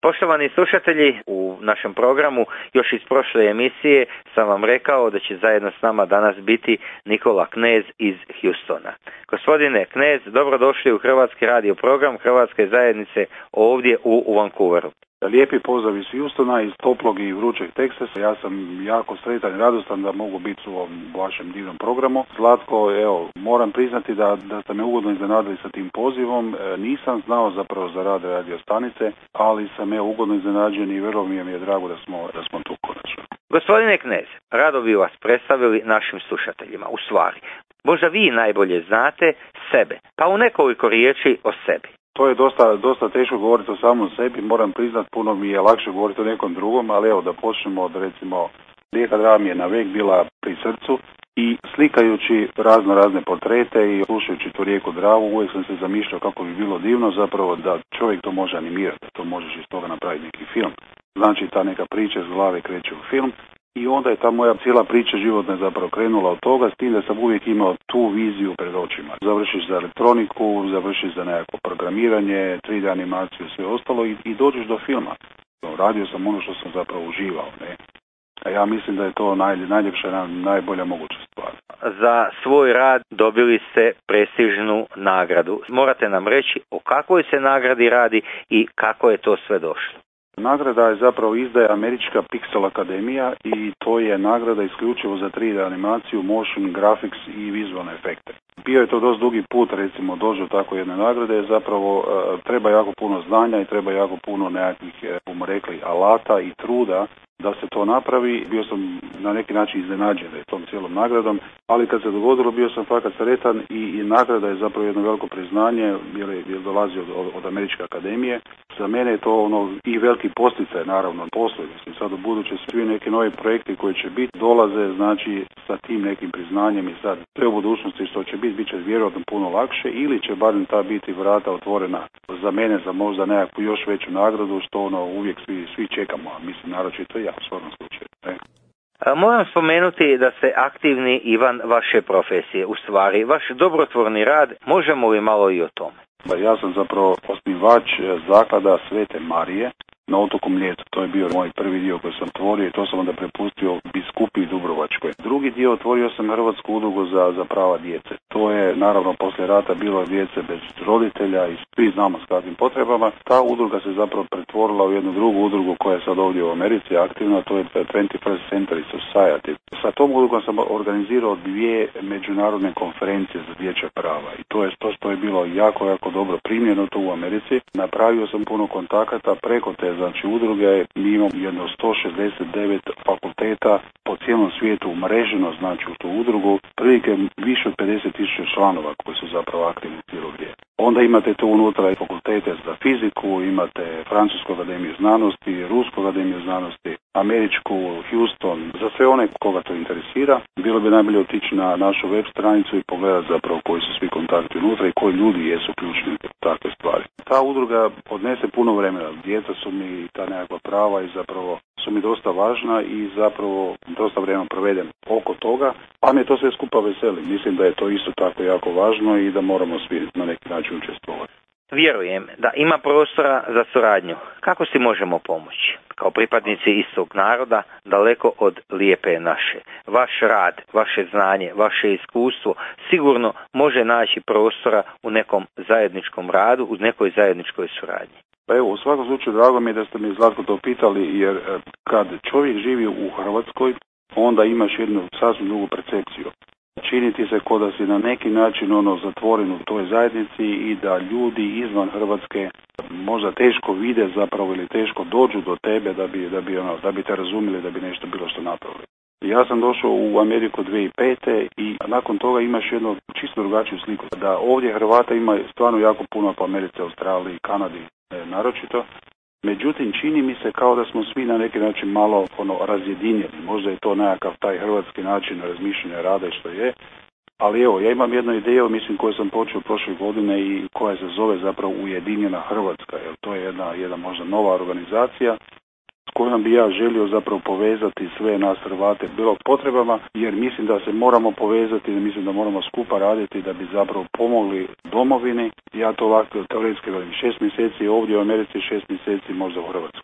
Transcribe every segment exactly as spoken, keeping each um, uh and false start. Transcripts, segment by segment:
Poštovani slušatelji, u našem programu još iz prošle emisije sam vam rekao da će zajedno s nama danas biti Nikola Knez iz Houstona. Gospodine Knez, dobrodošli u Hrvatski radio program Hrvatske zajednice ovdje u Vancouveru. Lijepi pozdrav iz Houstona, iz toplog i vrućeg Teksasa. Ja sam jako sretan i radostan da mogu biti u ovom vašem divnom programu. Zlatko, evo, moram priznati da, da ste me ugodno iznenadili sa tim pozivom. E, nisam znao zapravo za rad radio stanice, ali sam evo ugodno iznenađen i vrlo mi je drago da smo, da smo tu konačno. Gospodine Knez, rado bi vas predstavili našim slušateljima. U stvari, možda vi najbolje znate sebe, pa u nekoliko riječi o sebi. To je dosta, dosta teško govoriti o samom sebi, moram priznat, puno mi je lakše govoriti o nekom drugom, ali evo da počnemo od recimo Rijeka Drava mi je na vek bila pri srcu i slikajući razno razne portrete i slušajući tu rijeku Dravu uvijek sam se zamišljao kako bi bilo divno zapravo da čovjek to može animirati, da to možeš iz toga napraviti neki film. Znači ta neka priča iz glave kreće u film. I onda je ta moja cijela priča životna zapravo krenula od toga, s tim da sam uvijek imao tu viziju pred očima. Završiš za elektroniku, završiš za nekako programiranje, tri D animaciju i sve ostalo i, i dođeš do filma. Radio sam ono što sam zapravo uživao. Ne? A ja mislim da je to naj, najljepša, najbolja moguća stvar. Za svoj rad dobili ste prestižnu nagradu. Morate nam reći o kakvoj se nagradi radi i kako je to sve došlo. Nagrada je zapravo izdaje Američka Pixel Akademija i to je nagrada isključivo za tri D animaciju, motion, graphics i vizualne efekte. Bio je to dosta dugi put, recimo, doći do tako jedne nagrade, zapravo uh, treba jako puno znanja i treba jako puno nekakvih, bomo rekli, alata i truda da se to napravi. Bio sam na neki način iznenađen tom cijelom nagradom, ali kad se dogodilo bio sam fakat sretan i, i nagrada je zapravo jedno veliko priznanje jer, je, jer dolazi od, od, od Američke akademije. Za mene je to ono i veliki posticaj naravno poslovi. Mislim sad u buduće svi neki novi projekti koji će biti dolaze znači sa tim nekim priznanjem i sad sve u budućnosti što će biti bit će vjerojatno puno lakše ili će barem ta biti vrata otvorena za mene za možda nekakvu još veću nagradu što ono uvijek svi, svi čekamo, a mislim naročito ja u svakom slučaju. Ne? Moram spomenuti da ste aktivni Ivan vaše profesije, u stvari vaš dobrotvorni rad, možemo li malo i o tome? Ja sam zapravo osnivač zaklada Svete Marije na otoku Mljetu. To je bio moj prvi dio koji sam otvorio i to sam onda prepustio biskupiji Dubrovačkoj. Drugi dio otvorio sam Hrvatsku udrugu za, za prava djece. To je naravno poslije rata bilo djece bez roditelja i svi znamo s kakvim potrebama. Ta udruga se zapravo pretvorila u jednu drugu udrugu koja je sad ovdje u Americi aktivna, to je twenty-first Century Society. Sa tom udrugom sam organizirao dvije međunarodne konferencije za dječja prava i to je to što je bilo jako, jako dobro primljeno tu u Americi. Napravio sam puno kontakata preko te znači udruge, mi imamo jedno sto šezdeset devet fakulteta po cijelom svijetu umreženo znači u tu udrugu, prilike više od pedeset tisuća članova koji su zapravo aktivni cijelo vrijeme. Onda imate tu unutra i fakultete za fiziku, imate Francusku akademiju znanosti, Rusku akademiju znanosti, Američku, Houston, za sve one koga to interesira, bilo bi najbolje otići na našu web stranicu i pogledati zapravo koji su svi kontakti unutra i koji ljudi jesu ključni u takve stvari. Ta udruga odnese puno vremena, djeca su mi ta nekakva prava i zapravo su mi dosta važna i zapravo dosta vremena provedem oko toga, pa me to sve skupa veseli. Mislim da je to isto tako jako važno i da moramo svi na neki način učestvovati. Vjerujem da ima prostora za suradnju. Kako si možemo pomoći? Kao pripadnici istog naroda, daleko od lijepe naše. Vaš rad, vaše znanje, vaše iskustvo sigurno može naći prostora u nekom zajedničkom radu, u nekoj zajedničkoj suradnji. Pa evo, u svakom slučaju drago mi je da ste mi Zlatko to pitali, jer kad čovjek živi u Hrvatskoj, onda imaš jednu sasvim drugu percepciju. Čini ti se kao da si na neki način ono zatvoren u toj zajednici i da ljudi izvan Hrvatske možda teško vide zapravo ili teško dođu do tebe da bi, da bi, ono, da bi te razumjeli, da bi nešto bilo što napravili. Ja sam došao u Ameriku dvije tisuće pete i nakon toga imaš jednu čisto drugačiju sliku. Da ovdje Hrvata ima stvarno jako puno po Americi, Australiji, Kanadi e, naročito. Međutim, čini mi se kao da smo svi na neki način malo ono, razjedinjeni. Možda je to nekakav taj hrvatski način razmišljanja rada i što je. Ali evo, ja imam jednu ideju, mislim, koju sam počeo prošle godine i koja se zove zapravo Ujedinjena Hrvatska. Jer to je jedna, jedna možda nova organizacija s kojom bi ja želio zapravo povezati sve nas Hrvate bilo potrebama, jer mislim da se moramo povezati, mislim da moramo skupa raditi da bi zapravo pomogli domovini. Ja to ovako teoretski velim, šest mjeseci ovdje u Americi, šest mjeseci možda u Hrvatskoj.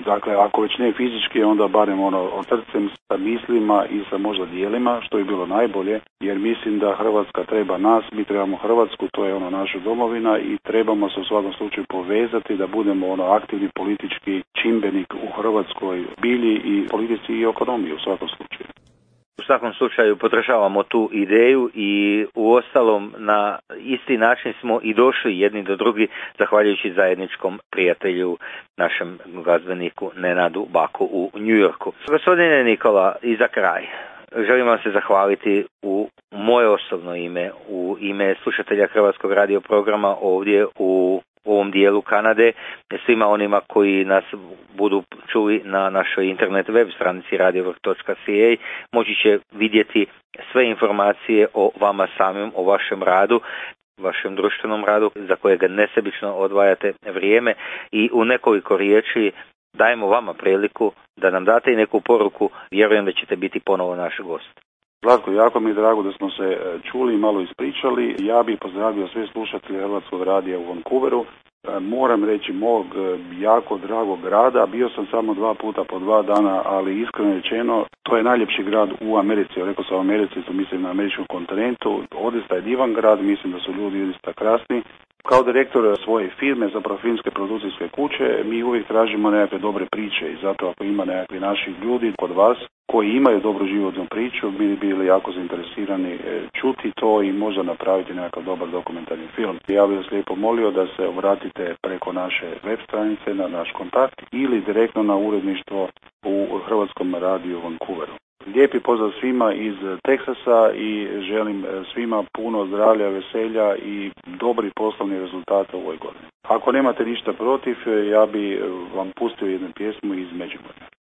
Dakle, ako već ne fizički, onda barem ono od srcem, sa mislima i sa možda dijelima, što je bilo najbolje, jer mislim da Hrvatska treba nas, mi trebamo Hrvatsku, to je ono naša domovina i trebamo se u svakom slučaju povezati da budemo ono aktivni politički čimbenik u Hrvatskoj bilji i politici i ekonomiji u svakom slučaju. U svakom slučaju podržavamo tu ideju i uostalom na isti način smo i došli jedni do drugi zahvaljujući zajedničkom prijatelju, našem glazbeniku Nenadu Baku u New Yorku. Gospodine Nikola, i za kraj želim vam se zahvaliti u moje osobno ime, u ime slušatelja Hrvatskog radio programa ovdje u u ovom dijelu Kanade, svima onima koji nas budu čuli na našoj internet web stranici radio vrh točka c a moći će vidjeti sve informacije o vama samim, o vašem radu, vašem društvenom radu za kojega nesebično odvajate vrijeme i u nekoliko riječi dajemo vama priliku da nam date i neku poruku, vjerujem da ćete biti ponovo naš gost. Zlatko, jako mi je drago da smo se čuli i malo ispričali. Ja bih pozdravio sve slušatelje Hrvatskog radija u Vancouveru. Moram reći mog jako dragog grada. Bio sam samo dva puta po dva dana, ali iskreno rečeno, to je najljepši grad u Americi. Rekao sam u Americi, to mislim na američkom kontinentu. Odista je divan grad, mislim da su ljudi odista krasni. Kao direktor svoje firme, zapravo filmske produkcijske kuće, mi uvijek tražimo nekakve dobre priče i zato ako ima nekakvi naših ljudi kod vas koji imaju dobru životnu priču, bi bili jako zainteresirani čuti to i možda napraviti nekakav dobar dokumentarni film. Ja bih vas lijepo molio da se obratite preko naše web stranice na naš kontakt ili direktno na uredništvo u Hrvatskom radiju u Vancouveru. Lijepi pozdrav svima iz Teksasa i želim svima puno zdravlja, veselja i dobri poslovni rezultata u ovoj godini. Ako nemate ništa protiv, ja bi vam pustio jednu pjesmu iz Međimurja.